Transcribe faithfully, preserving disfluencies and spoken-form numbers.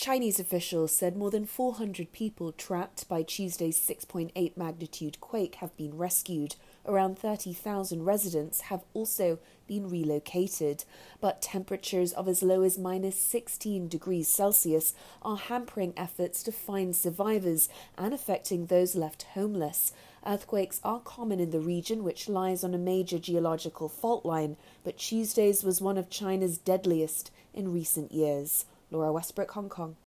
Chinese officials said more than four hundred people trapped by Tuesday's six point eight magnitude quake have been rescued. Around thirty thousand residents have also been relocated, but temperatures of as low as minus sixteen degrees Celsius are hampering efforts to find survivors and affecting those left homeless. Earthquakes are common in the region, which lies on a major geological fault line, but Tuesday's was one of China's deadliest in recent years. Laura Westbrook, Hong Kong.